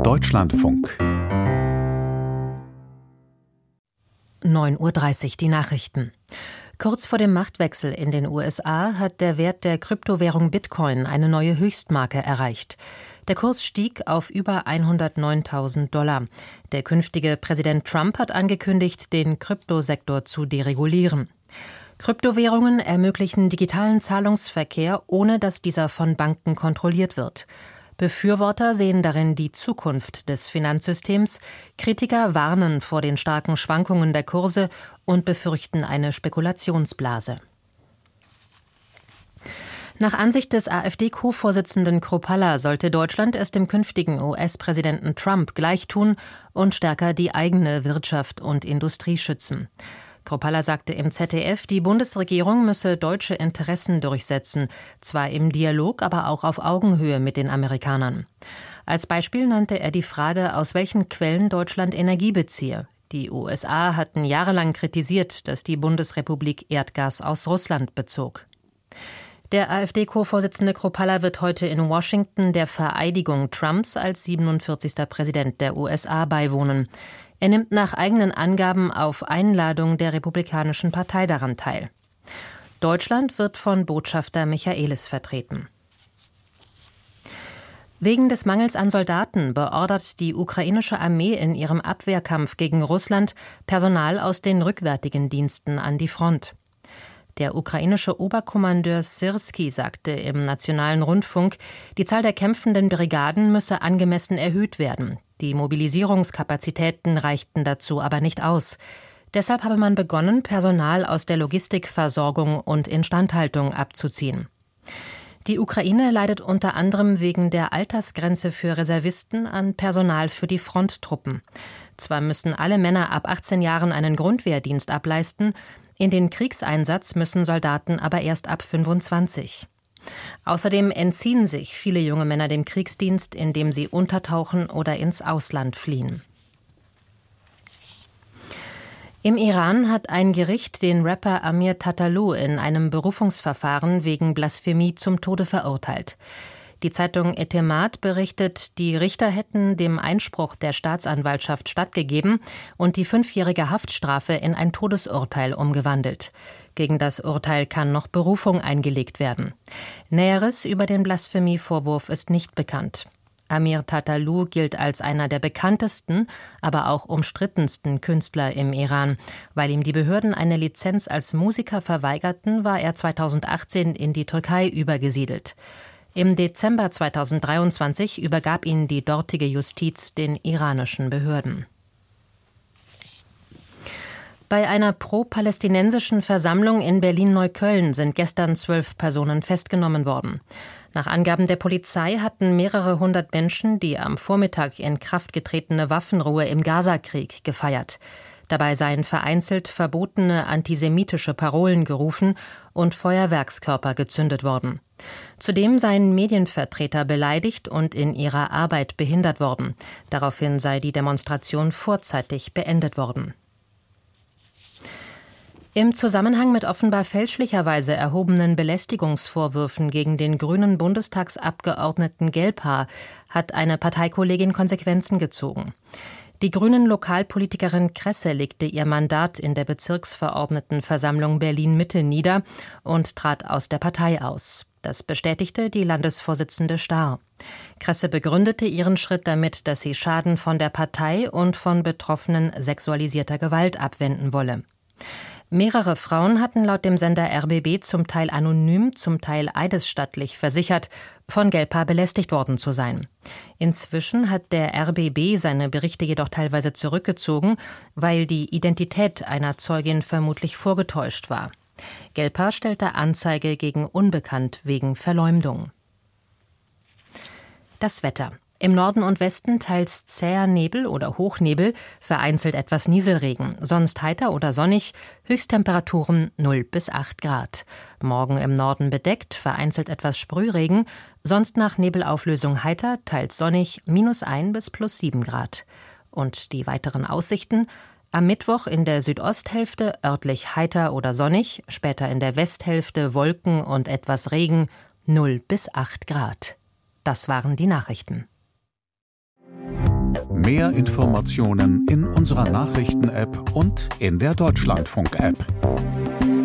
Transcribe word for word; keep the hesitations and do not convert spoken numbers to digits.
Deutschlandfunk. neun Uhr dreißig, die Nachrichten. Kurz vor dem Machtwechsel in den U S A hat der Wert der Kryptowährung Bitcoin eine neue Höchstmarke erreicht. Der Kurs stieg auf über hundertneuntausend Dollar. Der künftige Präsident Trump hat angekündigt, den Kryptosektor zu deregulieren. Kryptowährungen ermöglichen digitalen Zahlungsverkehr, ohne dass dieser von Banken kontrolliert wird. Befürworter sehen darin die Zukunft des Finanzsystems, Kritiker warnen vor den starken Schwankungen der Kurse und befürchten eine Spekulationsblase. Nach Ansicht des AfD-Co-Vorsitzenden Kruppalla sollte Deutschland es dem künftigen U S-Präsidenten Trump gleichtun und stärker die eigene Wirtschaft und Industrie schützen. Kruppalla sagte im Z D F, die Bundesregierung müsse deutsche Interessen durchsetzen, zwar im Dialog, aber auch auf Augenhöhe mit den Amerikanern. Als Beispiel nannte er die Frage, aus welchen Quellen Deutschland Energie beziehe. Die U S A hatten jahrelang kritisiert, dass die Bundesrepublik Erdgas aus Russland bezog. Der AfD-Co-Vorsitzende Kruppalla wird heute in Washington der Vereidigung Trumps als siebenundvierzigster Präsident der U S A beiwohnen. Er nimmt nach eigenen Angaben auf Einladung der Republikanischen Partei daran teil. Deutschland wird von Botschafter Michaelis vertreten. Wegen des Mangels an Soldaten beordert die ukrainische Armee in ihrem Abwehrkampf gegen Russland Personal aus den rückwärtigen Diensten an die Front. Der ukrainische Oberkommandeur Syrski sagte im Nationalen Rundfunk, die Zahl der kämpfenden Brigaden müsse angemessen erhöht werden. Die Mobilisierungskapazitäten reichten dazu aber nicht aus. Deshalb habe man begonnen, Personal aus der Logistikversorgung und Instandhaltung abzuziehen. Die Ukraine leidet unter anderem wegen der Altersgrenze für Reservisten an Personal für die Fronttruppen. Zwar müssen alle Männer ab achtzehn Jahren einen Grundwehrdienst ableisten, in den Kriegseinsatz müssen Soldaten aber erst ab fünfundzwanzig. Außerdem entziehen sich viele junge Männer dem Kriegsdienst, indem sie untertauchen oder ins Ausland fliehen. Im Iran hat ein Gericht den Rapper Amir Tatalou in einem Berufungsverfahren wegen Blasphemie zum Tode verurteilt. Die Zeitung Etemad berichtet, die Richter hätten dem Einspruch der Staatsanwaltschaft stattgegeben und die fünfjährige Haftstrafe in ein Todesurteil umgewandelt. Gegen das Urteil kann noch Berufung eingelegt werden. Näheres über den Blasphemievorwurf ist nicht bekannt. Amir Tatalou gilt als einer der bekanntesten, aber auch umstrittensten Künstler im Iran. Weil ihm die Behörden eine Lizenz als Musiker verweigerten, war er zweitausendachtzehn in die Türkei übergesiedelt. Im Dezember zweitausenddreiundzwanzig übergab ihn die dortige Justiz den iranischen Behörden. Bei einer pro-palästinensischen Versammlung in Berlin-Neukölln sind gestern zwölf Personen festgenommen worden. Nach Angaben der Polizei hatten mehrere hundert Menschen die am Vormittag in Kraft getretene Waffenruhe im Gazakrieg gefeiert. Dabei seien vereinzelt verbotene antisemitische Parolen gerufen und Feuerwerkskörper gezündet worden. Zudem seien Medienvertreter beleidigt und in ihrer Arbeit behindert worden. Daraufhin sei die Demonstration vorzeitig beendet worden. Im Zusammenhang mit offenbar fälschlicherweise erhobenen Belästigungsvorwürfen gegen den grünen Bundestagsabgeordneten Gelbhaar hat eine Parteikollegin Konsequenzen gezogen. Die grünen Lokalpolitikerin Kresse legte ihr Mandat in der Bezirksverordnetenversammlung Berlin-Mitte nieder und trat aus der Partei aus. Das bestätigte die Landesvorsitzende Stahr. Kresse begründete ihren Schritt damit, dass sie Schaden von der Partei und von Betroffenen sexualisierter Gewalt abwenden wolle. Mehrere Frauen hatten laut dem Sender R B B zum Teil anonym, zum Teil eidesstattlich versichert, von Gelbhaar belästigt worden zu sein. Inzwischen hat der R B B seine Berichte jedoch teilweise zurückgezogen, weil die Identität einer Zeugin vermutlich vorgetäuscht war. Gelbhaar stellte Anzeige gegen Unbekannt wegen Verleumdung. Das Wetter. Im Norden und Westen teils zäher Nebel oder Hochnebel, vereinzelt etwas Nieselregen, sonst heiter oder sonnig, Höchsttemperaturen null bis acht Grad. Morgen im Norden bedeckt, vereinzelt etwas Sprühregen, sonst nach Nebelauflösung heiter, teils sonnig, minus ein bis plus sieben Grad. Und die weiteren Aussichten: am Mittwoch in der Südosthälfte örtlich heiter oder sonnig, später in der Westhälfte Wolken und etwas Regen, null bis acht Grad. Das waren die Nachrichten. Mehr Informationen in unserer Nachrichten-App und in der Deutschlandfunk-App.